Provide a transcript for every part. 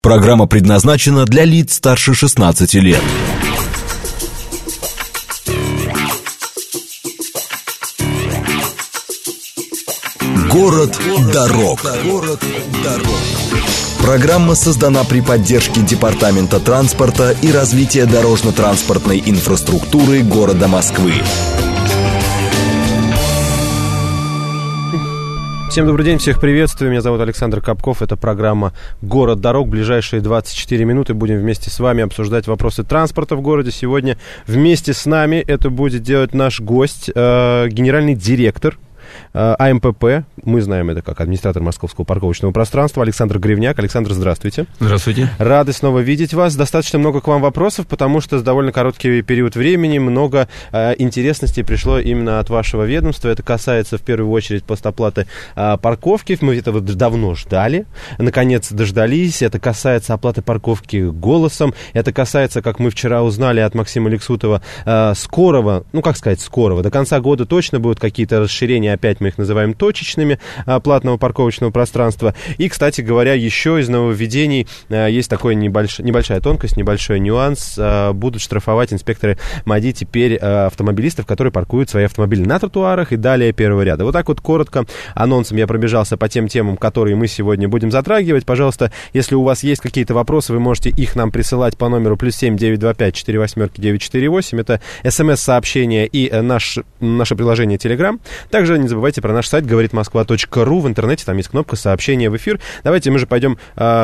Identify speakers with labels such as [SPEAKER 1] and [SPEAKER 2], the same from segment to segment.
[SPEAKER 1] Программа предназначена для лиц старше 16 лет. Город дорог. Программа создана при поддержке Департамента транспорта и развития дорожно-транспортной инфраструктуры города Москвы.
[SPEAKER 2] Всем добрый день, всех приветствую. Меня зовут Александр Капков. Это программа «Город дорог». В ближайшие 24 минуты будем вместе с вами обсуждать вопросы транспорта в городе. Сегодня вместе с нами это будет делать наш гость, генеральный директор АМПП, мы знаем это как администратор Московского парковочного пространства, Александр Гривняк. Александр, здравствуйте.
[SPEAKER 3] Здравствуйте.
[SPEAKER 2] Рады снова видеть вас. Достаточно много к вам вопросов, потому что за довольно короткий период времени много интересностей пришло именно от вашего ведомства. Это касается в первую очередь постоплаты парковки. Мы этого давно ждали, наконец дождались. Это касается оплаты парковки голосом. Это касается, как мы вчера узнали от Максима Лексутова, скорого, до конца года точно будут какие-то расширения, опять мы их называем точечными, платного парковочного пространства. И, кстати говоря, еще из нововведений есть такая небольшая тонкость, небольшой нюанс. Будут штрафовать инспекторы МАДИ теперь автомобилистов, которые паркуют свои автомобили на тротуарах и далее первого ряда. Вот так вот коротко анонсом я пробежался по тем темам, которые мы сегодня будем затрагивать. Пожалуйста, если у вас есть какие-то вопросы, вы можете их нам присылать по номеру +7 925 48 948. Это смс-сообщение и наше приложение Telegram. Также не забывайте про наш сайт говоритмосква.ру. В интернете там есть кнопка «Сообщение в эфир». Давайте мы же пойдем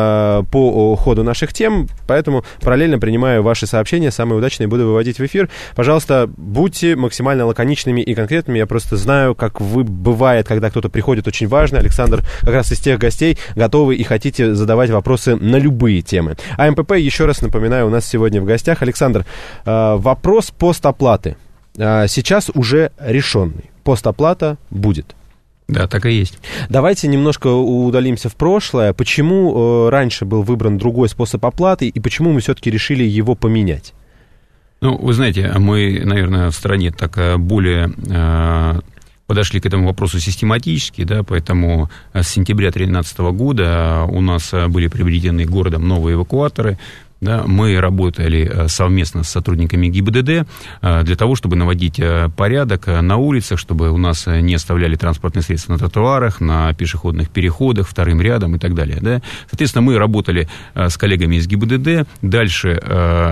[SPEAKER 2] по ходу наших тем, поэтому параллельно принимаю ваши сообщения, самые удачные буду выводить в эфир. Пожалуйста, будьте максимально лаконичными и конкретными. Я просто знаю, как бывает, когда кто-то приходит очень важный. Александр как раз из тех гостей, готовы и хотите задавать вопросы на любые темы. АМПП, еще раз напоминаю, у нас сегодня в гостях. Александр, вопрос постоплаты сейчас уже решенный. Постоплата будет.
[SPEAKER 3] Да, так и есть.
[SPEAKER 2] Давайте немножко удалимся в прошлое. Почему раньше был выбран другой способ оплаты и почему мы все-таки решили его поменять?
[SPEAKER 3] Ну, вы знаете, мы, наверное, в стране так более подошли к этому вопросу систематически, да, поэтому с сентября 2013 года у нас были приобретены городом новые эвакуаторы. Да, мы работали совместно с сотрудниками ГИБДД для того, чтобы наводить порядок на улицах, чтобы у нас не оставляли транспортные средства на тротуарах, на пешеходных переходах, вторым рядом и так далее. Да. Соответственно, мы работали с коллегами из ГИБДД. Дальше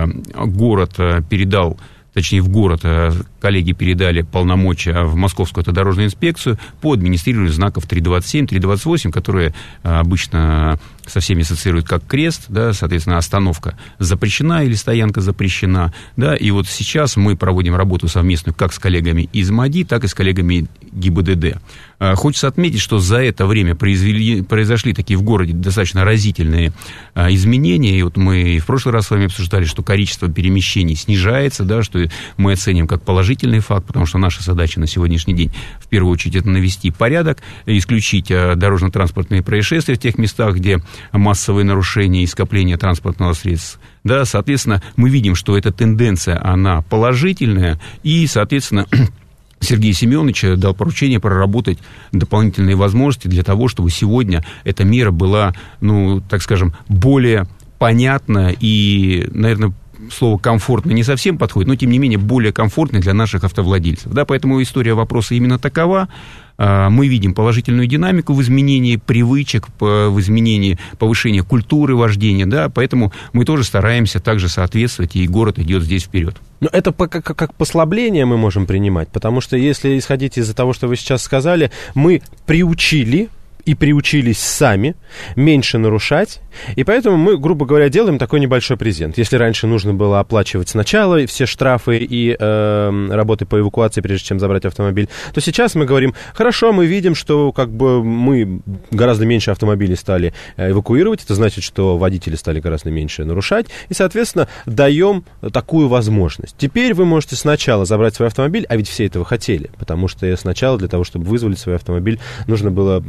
[SPEAKER 3] город передал, точнее, в город коллеги передали полномочия в Московскую автодорожную инспекцию по администрированию знаков 327, 328, которые обычно со всеми ассоциируют как крест, да, соответственно, остановка запрещена или стоянка запрещена, да, и вот сейчас мы проводим работу совместную как с коллегами из МАДИ, так и с коллегами ГИБДД. Хочется отметить, что за это время произошли такие в городе достаточно разительные изменения, и вот мы в прошлый раз с вами обсуждали, что количество перемещений снижается, да, что мы оценим как положительный факт, потому что наша задача на сегодняшний день в первую очередь это навести порядок, исключить дорожно-транспортные происшествия в тех местах, где массовые нарушения и скопление транспортного средства. Да, соответственно, мы видим, что эта тенденция, она положительная, и, соответственно, Сергей Семенович дал поручение проработать дополнительные возможности для того, чтобы сегодня эта мера была, ну, так скажем, более понятна и, наверное, слово «комфортно» не совсем подходит, но, тем не менее, более комфортной для наших автовладельцев. Да, поэтому история вопроса именно такова. Мы видим положительную динамику в изменении привычек, в изменении повышения культуры вождения, да, поэтому мы тоже стараемся также соответствовать, и город идет здесь вперед.
[SPEAKER 2] Но это как послабление мы можем принимать, потому что если исходить из-за того, что вы сейчас сказали, мы приучили и приучились сами меньше нарушать, и поэтому мы, грубо говоря, делаем такой небольшой презент. Если раньше нужно было оплачивать сначала все штрафы и работы по эвакуации, прежде чем забрать автомобиль, то сейчас мы говорим, хорошо, мы видим, что как бы мы гораздо меньше автомобилей стали эвакуировать, это значит, что водители стали гораздо меньше нарушать, и, соответственно, даем такую возможность. Теперь вы можете сначала забрать свой автомобиль, а ведь все этого хотели, потому что сначала для того, чтобы вызволить свой автомобиль, нужно было проделать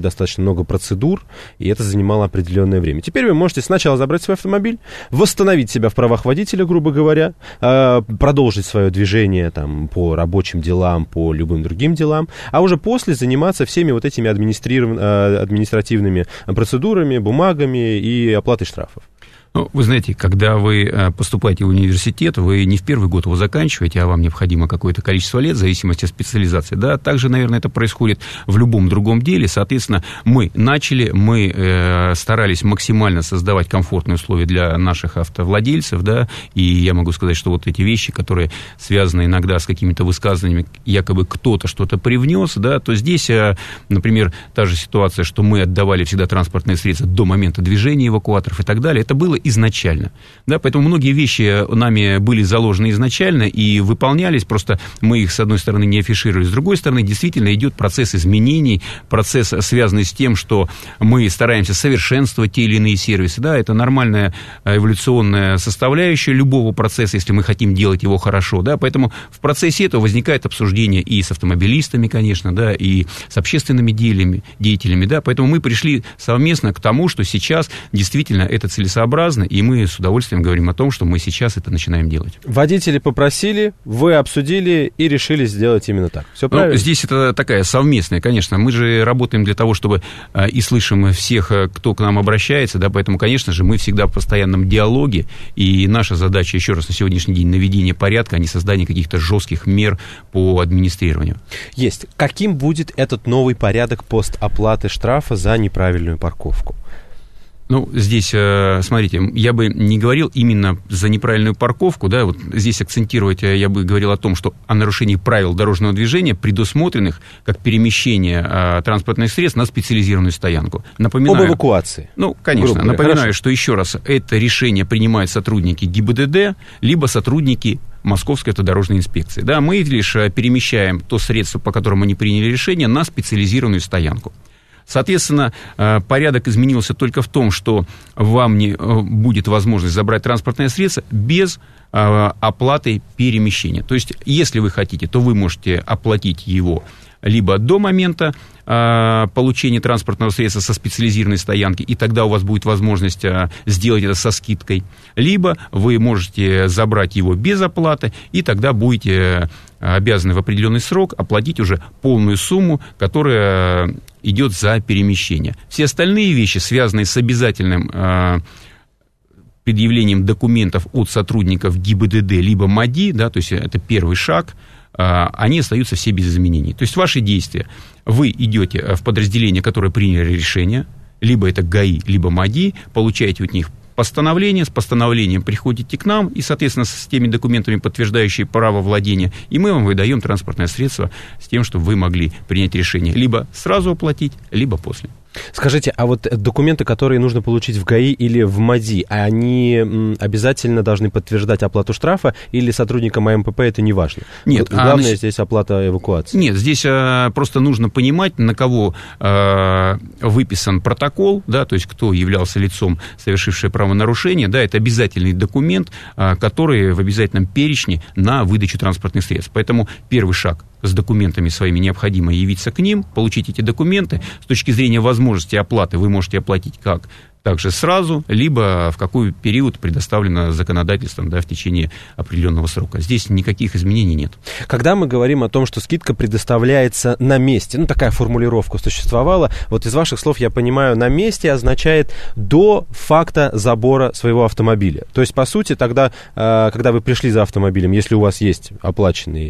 [SPEAKER 2] достаточно много процедур, и это занимало определенное время. Теперь вы можете сначала забрать свой автомобиль, восстановить себя в правах водителя, грубо говоря, продолжить свое движение там, по рабочим делам, по любым другим делам, а уже после заниматься всеми вот этими административными процедурами, бумагами и оплатой штрафов.
[SPEAKER 3] Ну, вы знаете, когда вы поступаете в университет, вы не в первый год его заканчиваете, а вам необходимо какое-то количество лет, в зависимости от специализации. Да, также, наверное, это происходит в любом другом деле. Соответственно, мы старались максимально создавать комфортные условия для наших автовладельцев, да, и я могу сказать, что вот эти вещи, которые связаны иногда с какими-то высказываниями, якобы кто-то что-то привнес, да, то здесь, например, та же ситуация, что мы отдавали всегда транспортные средства до момента движения эвакуаторов и так далее, это было изначально. Да, поэтому многие вещи нами были заложены изначально и выполнялись, просто мы их, с одной стороны, не афишировали, с другой стороны, действительно идет процесс изменений, процесс, связанный с тем, что мы стараемся совершенствовать те или иные сервисы. Да, это нормальная эволюционная составляющая любого процесса, если мы хотим делать его хорошо. Да, поэтому в процессе этого возникает обсуждение и с автомобилистами, конечно, да, и с общественными деятелями. Да, поэтому мы пришли совместно к тому, что сейчас действительно это целесообразно, и мы с удовольствием говорим о том, что мы сейчас это начинаем делать.
[SPEAKER 2] Водители попросили, вы обсудили и решили сделать именно так. Все правильно?
[SPEAKER 3] Ну, здесь это такая совместная, конечно. Мы же работаем для того, чтобы и слышим всех, кто к нам обращается, да, поэтому, конечно же, мы всегда в постоянном диалоге, и наша задача, еще раз, на сегодняшний день наведение порядка, а не создание каких-то жестких мер по администрированию.
[SPEAKER 2] Есть. Каким будет этот новый порядок постоплаты штрафа за неправильную парковку?
[SPEAKER 3] Ну, здесь, смотрите, я бы не говорил именно за неправильную парковку, да, вот здесь акцентировать я бы говорил о том, что о нарушении правил дорожного движения, предусмотренных как перемещение транспортных средств на специализированную стоянку. Напоминаю,
[SPEAKER 2] об эвакуации.
[SPEAKER 3] Ну, конечно.
[SPEAKER 2] Грубо
[SPEAKER 3] напоминаю,
[SPEAKER 2] хорошо.
[SPEAKER 3] Что еще раз, это решение принимают сотрудники ГИБДД, либо сотрудники Московской автодорожной инспекции. Да, мы лишь перемещаем то средство, по которому они приняли решение, на специализированную стоянку. Соответственно, порядок изменился только в том, что вам не будет возможность забрать транспортное средство без оплаты перемещения. То есть, если вы хотите, то вы можете оплатить его либо до момента получения транспортного средства со специализированной стоянки, и тогда у вас будет возможность сделать это со скидкой, либо вы можете забрать его без оплаты, и тогда будете обязаны в определенный срок оплатить уже полную сумму, которая идет за перемещение. Все остальные вещи, связанные с обязательным предъявлением документов от сотрудников ГИБДД либо МАДИ, да, то есть это первый шаг, они остаются все без изменений. То есть ваши действия, вы идете в подразделение, которое приняли решение, либо это ГАИ, либо МАДИ, получаете от них постановление, с постановлением приходите к нам и, соответственно, с теми документами, подтверждающие право владения, и мы вам выдаем транспортное средство с тем, чтобы вы могли принять решение либо сразу оплатить, либо после.
[SPEAKER 2] Скажите, а вот документы, которые нужно получить в ГАИ или в МАДИ, они обязательно должны подтверждать оплату штрафа, или сотрудникам АМПП это не важно?
[SPEAKER 3] Нет.
[SPEAKER 2] Главное здесь оплата эвакуации.
[SPEAKER 3] Нет, здесь просто нужно понимать, на кого выписан протокол, да, то есть кто являлся лицом, совершившее правонарушение, да, это обязательный документ, который в обязательном перечне на выдачу транспортных средств. Поэтому первый шаг с документами своими необходимо явиться к ним, получить эти документы. С точки зрения возможности оплаты вы можете оплатить как также сразу, либо в какой период предоставлено законодательством, да, в течение определенного срока. Здесь никаких изменений нет.
[SPEAKER 2] Когда мы говорим о том, что скидка предоставляется на месте, ну, такая формулировка существовала, вот из ваших слов я понимаю, на месте означает до факта забора своего автомобиля. То есть, по сути, тогда, когда вы пришли за автомобилем, если у вас есть оплаченный,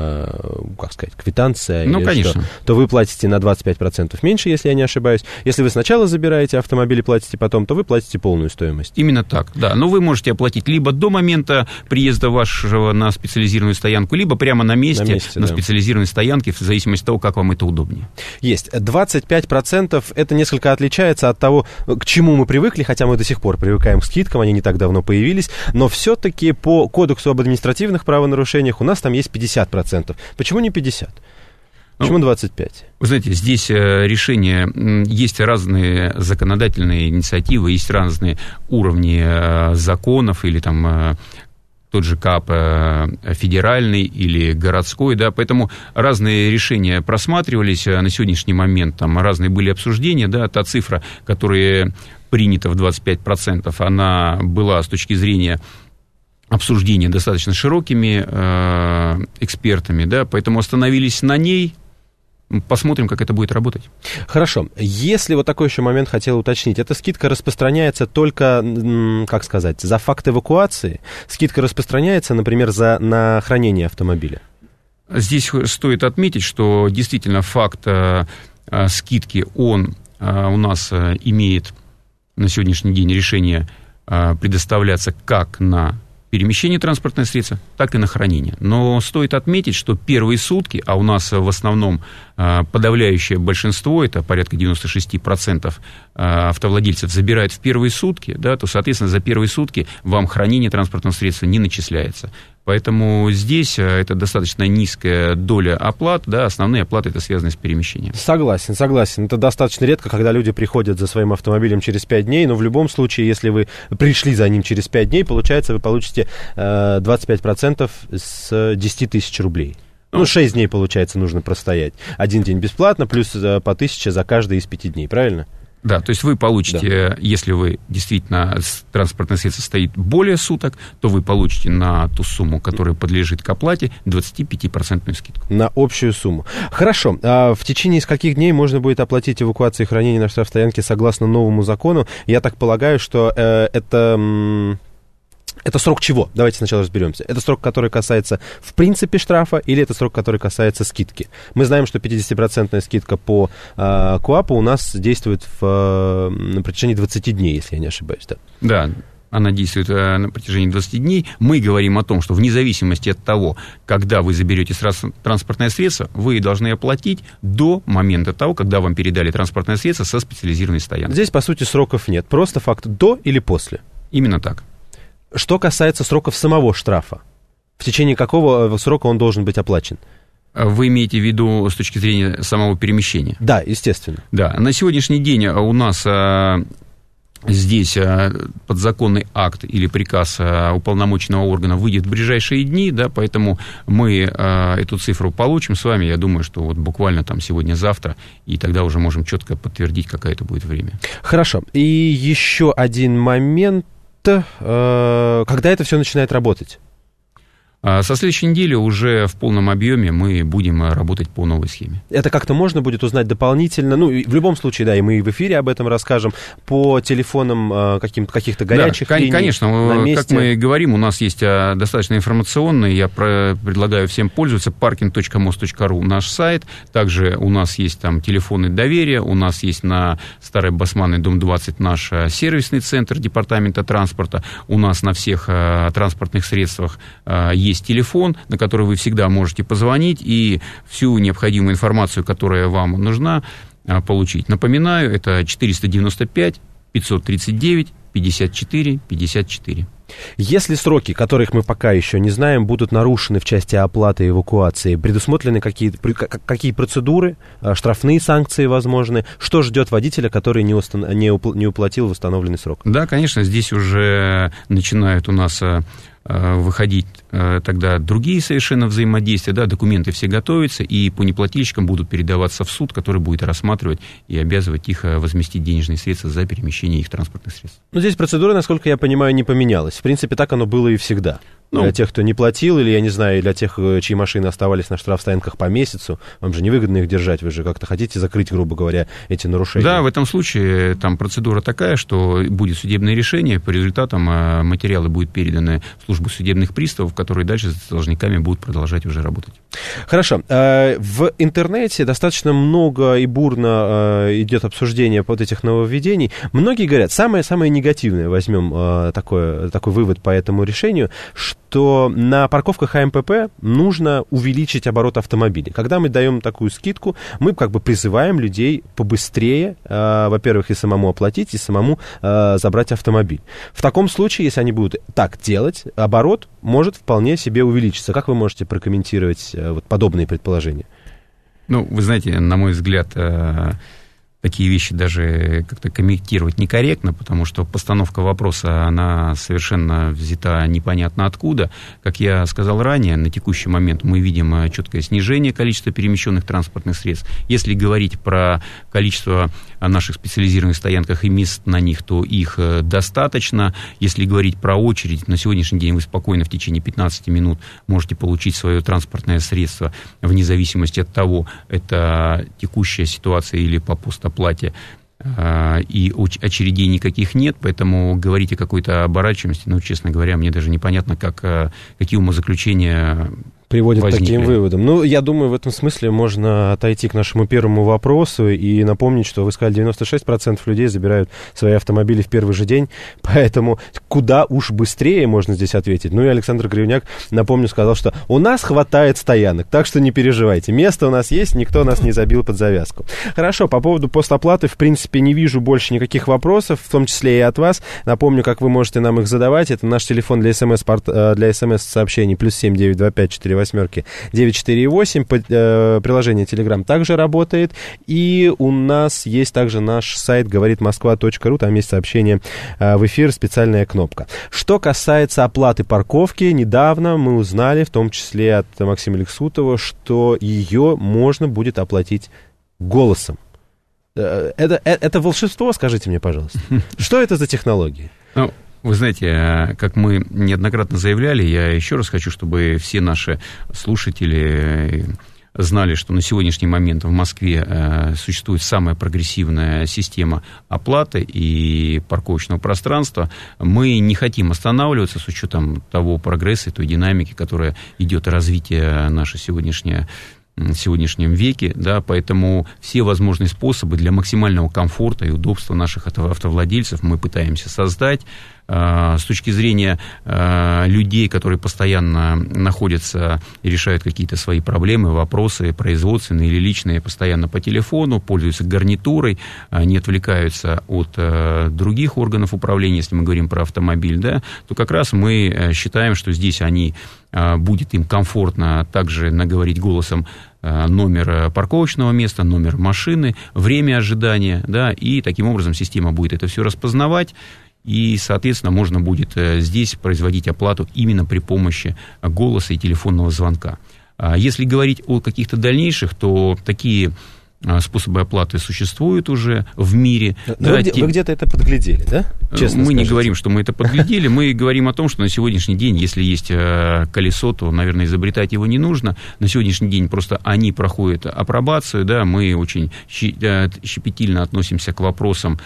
[SPEAKER 2] как сказать, квитанция,
[SPEAKER 3] ну,
[SPEAKER 2] или
[SPEAKER 3] конечно,
[SPEAKER 2] что, то вы платите на 25% меньше, если я не ошибаюсь. Если вы сначала забираете автомобиль и платите потом, то вы платите полную стоимость.
[SPEAKER 3] Именно так, да. Но вы можете оплатить либо до момента приезда вашего на специализированную стоянку, либо прямо на месте на специализированной стоянке, в зависимости от того, как вам это удобнее.
[SPEAKER 2] Есть. 25% это несколько отличается от того, к чему мы привыкли, хотя мы до сих пор привыкаем к скидкам, они не так давно появились, но все-таки по Кодексу об административных правонарушениях у нас там есть 50%. Почему не 50%? Почему 25?
[SPEAKER 3] Вы знаете, здесь решения, есть разные законодательные инициативы, есть разные уровни законов или там тот же КАП федеральный или городской, да, поэтому разные решения просматривались на сегодняшний момент, там разные были обсуждения, да, та цифра, которая принята в 25%, она была с точки зрения обсуждения достаточно широкими экспертами, да, поэтому остановились на ней. Посмотрим, как это будет работать.
[SPEAKER 2] Хорошо. Если вот такой еще момент хотел уточнить, эта скидка распространяется только, как сказать, за факт эвакуации? Скидка распространяется, например, на хранение автомобиля?
[SPEAKER 3] Здесь стоит отметить, что действительно факт скидки, он у нас имеет на сегодняшний день решение предоставляться как на перемещение транспортного средства, так и на хранение. Но стоит отметить, что первые сутки, а у нас в основном подавляющее большинство, это порядка 96% автовладельцев забирают в первые сутки, да, то, соответственно, за первые сутки вам хранение транспортного средства не начисляется. Поэтому здесь это достаточно низкая доля оплат, да, основные оплаты это связаны с перемещением.
[SPEAKER 2] Согласен. Это достаточно редко, когда люди приходят за своим автомобилем через 5 дней, но в любом случае, если вы пришли за ним через 5 дней, получается, вы получите 25% с 10 тысяч рублей. 6 дней, получается, нужно простоять. 1 день бесплатно, плюс по 1000 за каждый из 5 дней, правильно? Да,
[SPEAKER 3] то есть вы получите, если вы действительно транспортное средство стоит более суток, то вы получите на ту сумму, которая подлежит к оплате, 25% скидку.
[SPEAKER 2] На общую сумму. Хорошо. А в течение скольких дней можно будет оплатить эвакуацию и хранение на штрафстоянке согласно новому закону? Я так полагаю, что это срок чего? Давайте сначала разберемся. Это срок, который касается в принципе штрафа, или это срок, который касается скидки? Мы знаем, что 50% скидка по КУАПу у нас действует на протяжении 20 дней, если я не ошибаюсь.
[SPEAKER 3] Да, она действует на протяжении 20 дней. Мы говорим о том, что вне зависимости от того, когда вы заберете транспортное средство, вы должны оплатить до момента того, когда вам передали транспортное средство со специализированной стоянки.
[SPEAKER 2] Здесь, по сути, сроков нет. Просто факт до или после.
[SPEAKER 3] Именно так.
[SPEAKER 2] Что касается сроков самого штрафа, в течение какого срока он должен быть оплачен?
[SPEAKER 3] Вы имеете в виду с точки зрения самого перемещения?
[SPEAKER 2] Да, естественно.
[SPEAKER 3] Да, на сегодняшний день у нас здесь подзаконный акт или приказ уполномоченного органа выйдет в ближайшие дни, да, поэтому мы эту цифру получим с вами, я думаю, что вот буквально там сегодня-завтра, и тогда уже можем четко подтвердить, какое это будет время.
[SPEAKER 2] Хорошо, и еще один момент. Когда это все начинает работать?
[SPEAKER 3] Со следующей недели уже в полном объеме мы будем работать по новой схеме.
[SPEAKER 2] Это как-то можно будет узнать дополнительно? Ну, в любом случае, да, и мы и в эфире об этом расскажем, по телефонам каких-то горячих линий.
[SPEAKER 3] Конечно, на месте. Как мы говорим, у нас есть достаточно информационный, я предлагаю всем пользоваться, parking.mos.ru наш сайт, также у нас есть там телефоны доверия, у нас есть на Старой Басманной, дом 20, наш сервисный центр департамента транспорта, у нас на всех транспортных средствах есть телефон, на который вы всегда можете позвонить и всю необходимую информацию, которая вам нужна, получить. Напоминаю, это 495-539-54-54.
[SPEAKER 2] Если сроки, которых мы пока еще не знаем, будут нарушены в части оплаты и эвакуации, предусмотрены какие процедуры, штрафные санкции возможны? Что ждет водителя, который не уплатил в установленный срок?
[SPEAKER 3] Да, конечно, здесь уже начинают у нас выходить тогда другие совершенно взаимодействия, да, документы все готовятся, и по неплательщикам будут передаваться в суд, который будет рассматривать и обязывать их возместить денежные средства за перемещение их транспортных средств.
[SPEAKER 2] Но здесь процедура, насколько я понимаю, не поменялась. В принципе, так оно было и всегда. Для тех, кто не платил, или, я не знаю, для тех, чьи машины оставались на штрафстоянках по месяцу, вам же невыгодно их держать, вы же как-то хотите закрыть, грубо говоря, эти нарушения.
[SPEAKER 3] Да, в этом случае там процедура такая, что будет судебное решение, по результатам материалы будут переданы в службу судебных приставов, которые дальше с должниками будут продолжать уже работать.
[SPEAKER 2] Хорошо. В интернете достаточно много и бурно идет обсуждение вот этих нововведений. Многие говорят, самое негативное, возьмем такой вывод по этому решению, что на парковках АМПП нужно увеличить оборот автомобилей. Когда мы даем такую скидку, мы как бы призываем людей побыстрее, во-первых, и самому оплатить, и самому забрать автомобиль. В таком случае, если они будут так делать, оборот может вполне себе увеличиться. Как вы можете прокомментировать вот подобные предположения?
[SPEAKER 3] Ну, вы знаете, на мой взгляд, такие вещи даже как-то комментировать некорректно, потому что постановка вопроса, она совершенно взята непонятно откуда. Как я сказал ранее, на текущий момент мы видим четкое снижение количества перемещенных транспортных средств. Если говорить про количество наших специализированных стоянках и мест на них, то их достаточно. Если говорить про очередь, на сегодняшний день вы спокойно в течение 15 минут можете получить свое транспортное средство вне зависимости от того, это текущая ситуация или по постоплате, и очередей никаких нет, поэтому говорить о какой-то оборачиваемости, честно говоря, мне даже непонятно, какие умозаключения
[SPEAKER 2] приводит к
[SPEAKER 3] возникли.
[SPEAKER 2] таким выводам. Я думаю, в этом смысле можно отойти к нашему первому вопросу и напомнить, что вы сказали, 96% людей забирают свои автомобили в первый же день, поэтому куда уж быстрее можно здесь ответить. И Александр Кривняк, напомню, сказал, что у нас хватает стоянок, так что не переживайте. Место у нас есть, никто нас не забил под завязку. Хорошо, по поводу постоплаты, в принципе, не вижу больше никаких вопросов, в том числе и от вас. Напомню, как вы можете нам их задавать. Это наш телефон для СМС-сообщений +7 925 4 8 948. Приложение Telegram также работает. И у нас есть также наш сайт говоритмосква.ру. Там есть сообщение в эфир, специальная кнопка. Что касается оплаты парковки, недавно мы узнали, в том числе от Максима Лексутова, что ее можно будет оплатить голосом. Это волшебство, скажите мне, пожалуйста. Что это за технологии?
[SPEAKER 3] Вы знаете, как мы неоднократно заявляли, я еще раз хочу, чтобы все наши слушатели знали, что на сегодняшний момент в Москве существует самая прогрессивная система оплаты и парковочного пространства. Мы не хотим останавливаться с учетом того прогресса, той динамики, которая идет, развитие наше сегодняшнее в сегодняшнем веке, да, поэтому все возможные способы для максимального комфорта и удобства наших автовладельцев мы пытаемся создать. С точки зрения людей, которые постоянно находятся и решают какие-то свои проблемы, вопросы производственные или личные, постоянно по телефону, пользуются гарнитурой, не отвлекаются от других органов управления, если мы говорим про автомобиль, да, то как раз мы считаем, что здесь будет им комфортно также наговорить голосом номер парковочного места, номер машины, время ожидания, да, и таким образом система будет это все распознавать. И, соответственно, можно будет здесь производить оплату именно при помощи голоса и телефонного звонка. Если говорить о каких-то дальнейших, то такие способы оплаты существуют уже в мире.
[SPEAKER 2] Вы где-то это подглядели, да? Честно
[SPEAKER 3] мы
[SPEAKER 2] скажите.
[SPEAKER 3] Не говорим, что мы это подглядели, мы говорим о том, что на сегодняшний день, если есть колесо, то, наверное, изобретать его не нужно. На сегодняшний день просто они проходят апробацию, да, мы очень щепетильно относимся к вопросам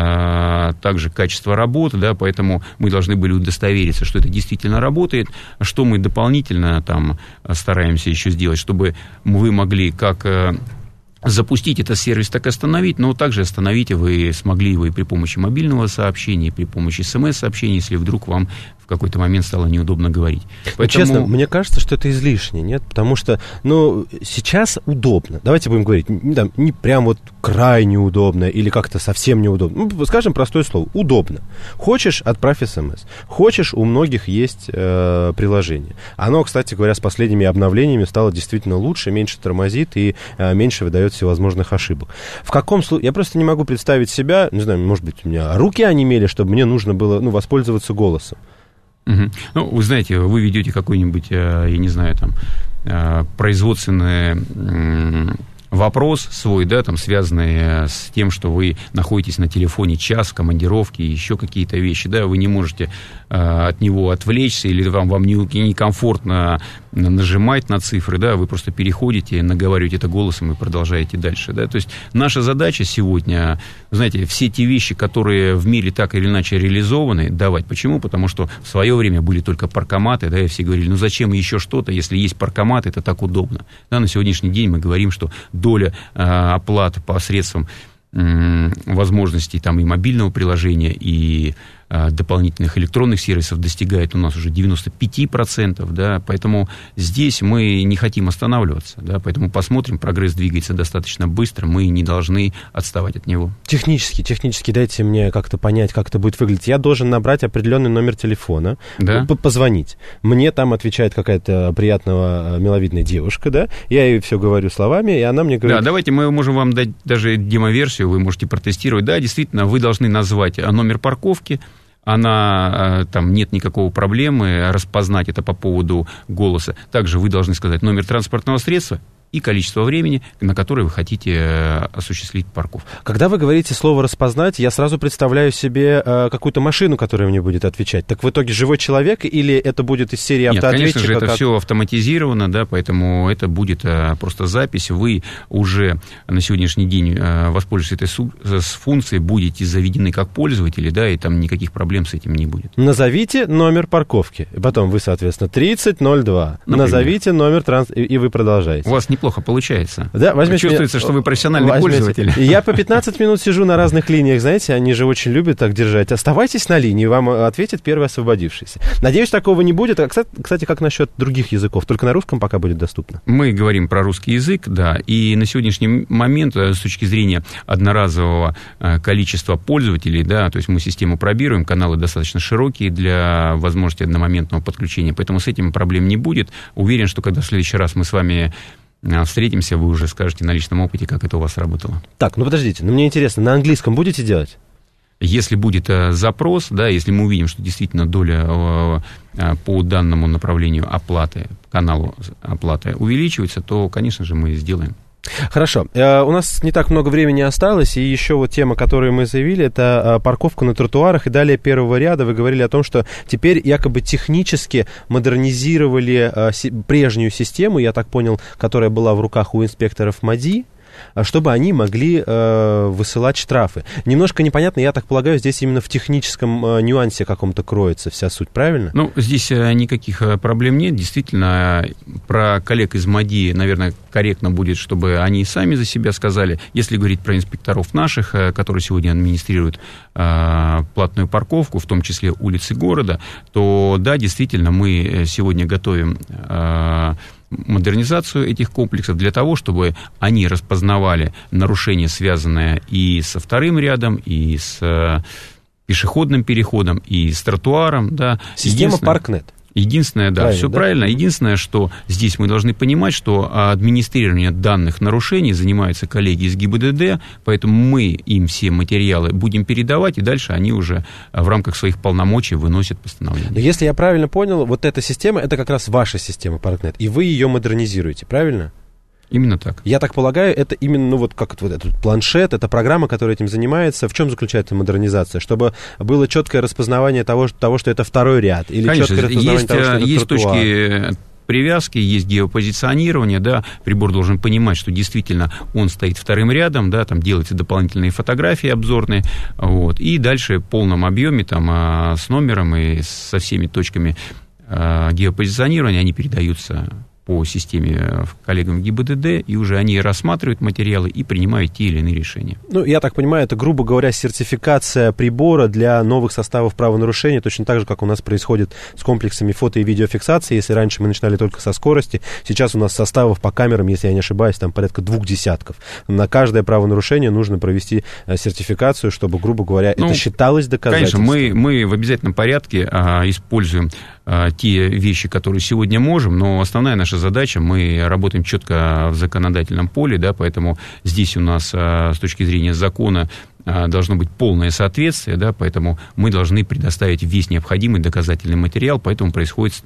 [SPEAKER 3] также качества работы, да, поэтому мы должны были удостовериться, что это действительно работает, что мы дополнительно там стараемся еще сделать, чтобы вы могли как запустить этот сервис, так и остановить, но также остановить вы смогли его и при помощи мобильного сообщения, и при помощи СМС-сообщения, если вдруг вам в какой-то момент стало неудобно говорить.
[SPEAKER 2] Поэтому... Честно, мне кажется, что это излишне, нет? Потому что, сейчас удобно. Давайте будем говорить, не прям вот крайне удобно или как-то совсем неудобно. Скажем простое слово, удобно. Хочешь, отправь СМС. Хочешь, у многих есть приложение. Оно, кстати говоря, с последними обновлениями стало действительно лучше, меньше тормозит и меньше выдает всевозможных ошибок. В каком случае? Я просто не могу представить себя, не знаю, может быть, у меня руки онемели, чтобы мне нужно было воспользоваться голосом.
[SPEAKER 3] Угу. Вы знаете, вы ведете какой-нибудь, я не знаю, там, производственный вопрос свой, да, там, связанный с тем, что вы находитесь на телефоне час в командировке, еще какие-то вещи, да, вы не можете от него отвлечься, или вам некомфортно нажимать на цифры, да, вы просто переходите, наговариваете это голосом и продолжаете дальше, да, то есть наша задача сегодня, знаете, все те вещи, которые в мире так или иначе реализованы, давать. Почему? Потому что в свое время были только паркоматы, да, и все говорили, зачем еще что-то, если есть паркомат, это так удобно, да, на сегодняшний день мы говорим, что доля оплаты посредством возможностей там и мобильного приложения, и дополнительных электронных сервисов достигает у нас уже 95%, да, поэтому здесь мы не хотим останавливаться, да, поэтому посмотрим, прогресс двигается достаточно быстро, мы не должны отставать от него.
[SPEAKER 2] Технически дайте мне как-то понять, как это будет выглядеть. Я должен набрать определенный номер телефона,
[SPEAKER 3] да?
[SPEAKER 2] Позвонить. Мне там отвечает какая-то приятного, миловидная девушка, да, я ей все говорю словами, и она мне говорит...
[SPEAKER 3] Да, давайте мы можем вам дать даже демоверсию, вы можете протестировать. Да, действительно, вы должны назвать номер парковки, там нет никакого проблемы распознать это по поводу голоса. Также вы должны сказать номер транспортного средства и количество времени, на которое вы хотите осуществить парковку.
[SPEAKER 2] Когда вы говорите слово «распознать», я сразу представляю себе какую-то машину, которая мне будет отвечать. Так в итоге живой человек или это будет из серии автоответчика?
[SPEAKER 3] Нет, конечно же, это все автоматизировано, да, поэтому это будет просто запись. Вы уже на сегодняшний день, воспользуясь этой функцией, будете заведены как пользователи, да, и там никаких проблем с этим не будет.
[SPEAKER 2] Назовите номер парковки. И потом вы, соответственно, 3002. Например. Назовите номер и вы продолжаете.
[SPEAKER 3] У вас неплохо получается.
[SPEAKER 2] Да,
[SPEAKER 3] чувствуется, что вы профессиональный пользователь.
[SPEAKER 2] Я по 15 минут сижу на разных линиях, знаете, они же очень любят так держать. Оставайтесь на линии, вам ответит первый освободившийся. Надеюсь, такого не будет. Кстати, как насчет других языков? Только на русском пока будет доступно?
[SPEAKER 3] Мы говорим про русский язык, да, и на сегодняшний момент, с точки зрения одноразового количества пользователей, да, то есть мы систему пробируем, каналы достаточно широкие для возможности одномоментного подключения, поэтому с этим проблем не будет. Уверен, что когда в следующий раз мы с вами встретимся, вы уже скажете на личном опыте, как это у вас работало.
[SPEAKER 2] Так, подождите, мне интересно, на английском будете делать?
[SPEAKER 3] Если будет запрос, да, если мы увидим, что действительно доля по данному направлению оплаты, каналу оплаты увеличивается, то, конечно же, мы сделаем.
[SPEAKER 2] Хорошо. У нас не так много времени осталось, и еще вот тема, которую мы заявили, это парковка на тротуарах, и далее первого ряда вы говорили о том, что теперь якобы технически модернизировали прежнюю систему, я так понял, которая была в руках у инспекторов МАДИ, чтобы они могли высылать штрафы. Немножко непонятно, я так полагаю, здесь именно в техническом нюансе каком-то кроется вся суть, правильно?
[SPEAKER 3] Здесь никаких проблем нет. Действительно, про коллег из МАДИ, наверное, корректно будет, чтобы они сами за себя сказали. Если говорить про инспекторов наших, которые сегодня администрируют платную парковку, в том числе улицы города, то да, действительно, мы сегодня готовим модернизацию этих комплексов для того, чтобы они распознавали нарушения, связанные и со вторым рядом, и с пешеходным переходом, и с тротуаром. Да.
[SPEAKER 2] Система Паркнет.
[SPEAKER 3] Единственное, да, все правильно. Единственное, что здесь мы должны понимать, что администрированием данных нарушений занимаются коллеги из ГИБДД, поэтому мы им все материалы будем передавать, и дальше они уже в рамках своих полномочий выносят постановление.
[SPEAKER 2] Но если я правильно понял, вот эта система, это как раз ваша система Паркнет, и вы ее модернизируете, правильно?
[SPEAKER 3] Именно так.
[SPEAKER 2] Я так полагаю, это именно, как вот этот планшет, это программа, которая этим занимается. В чем заключается модернизация? Чтобы было четкое распознавание того, что это второй ряд, или
[SPEAKER 3] конечно,
[SPEAKER 2] четкое распознавание того, что это
[SPEAKER 3] есть
[SPEAKER 2] тротуар.
[SPEAKER 3] Точки привязки, есть геопозиционирование, да, прибор должен понимать, что действительно он стоит вторым рядом, да, там делаются дополнительные фотографии обзорные, вот, и дальше в полном объеме, там, с номером и со всеми точками геопозиционирования они передаются по системе коллегам ГИБДД, и уже они рассматривают материалы и принимают те или иные решения.
[SPEAKER 2] Я так понимаю, это, грубо говоря, сертификация прибора для новых составов правонарушения, точно так же, как у нас происходит с комплексами фото- и видеофиксации. Если раньше мы начинали только со скорости, сейчас у нас составов по камерам, если я не ошибаюсь, там порядка 20. На каждое правонарушение нужно провести сертификацию, чтобы, грубо говоря, это считалось доказательством.
[SPEAKER 3] Конечно, мы в обязательном порядке используем те вещи, которые сегодня можем, но основная наша задача, мы работаем четко в законодательном поле, да, поэтому здесь у нас с точки зрения закона должно быть полное соответствие, да, поэтому мы должны предоставить весь необходимый доказательный материал, поэтому происходят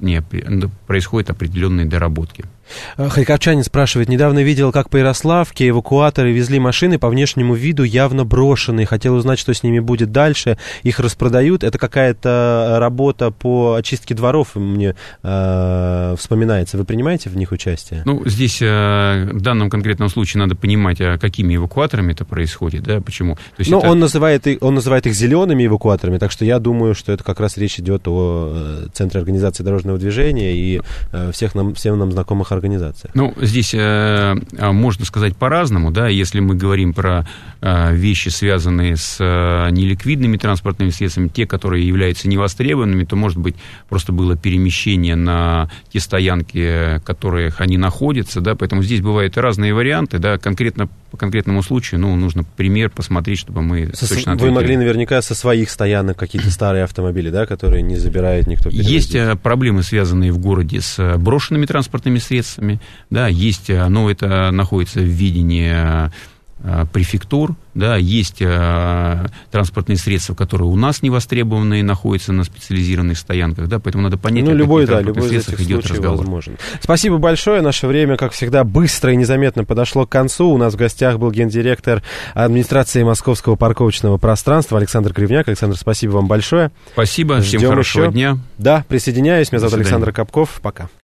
[SPEAKER 3] определенные доработки.
[SPEAKER 2] Харьковчанин спрашивает: недавно видел, как по Ярославке эвакуаторы везли машины, по внешнему виду явно брошенные. Хотел узнать, что с ними будет дальше. Их распродают. Это какая-то работа по очистке дворов, мне вспоминается. Вы принимаете в них участие?
[SPEAKER 3] Здесь в данном конкретном случае надо понимать, какими эвакуаторами это происходит, да, почему. То есть
[SPEAKER 2] Но он называет их зелеными эвакуаторами, так что я думаю, что это как раз речь идет о Центре организации дорожного движения и всем нам знакомых организациях.
[SPEAKER 3] Ну, здесь можно сказать по-разному, да, если мы говорим про вещи, связанные с неликвидными транспортными средствами, те, которые являются невостребованными, то, может быть, просто было перемещение на те стоянки, в которых они находятся, да, поэтому здесь бывают разные варианты, да, по конкретному случаю, нужно пример посмотреть, чтобы мы точно ответили.
[SPEAKER 2] Вы могли наверняка со своих стоянок какие-то старые автомобили, да, которые не забирает никто.
[SPEAKER 3] Есть проблемы, связанные в городе с брошенными транспортными средствами, да, есть, но это находится в ведении префектур, да, есть транспортные средства, которые у нас не востребованы и находятся на специализированных стоянках, да, поэтому надо понять,
[SPEAKER 2] любой из этих случаев возможен. Спасибо большое, наше время, как всегда, быстро и незаметно подошло к концу. У нас в гостях был гендиректор администрации Московского парковочного пространства Александр Кривняк. Александр, спасибо вам большое.
[SPEAKER 3] Спасибо, всем хорошего дня.
[SPEAKER 2] Да, присоединяюсь, меня зовут Александр Капков, пока.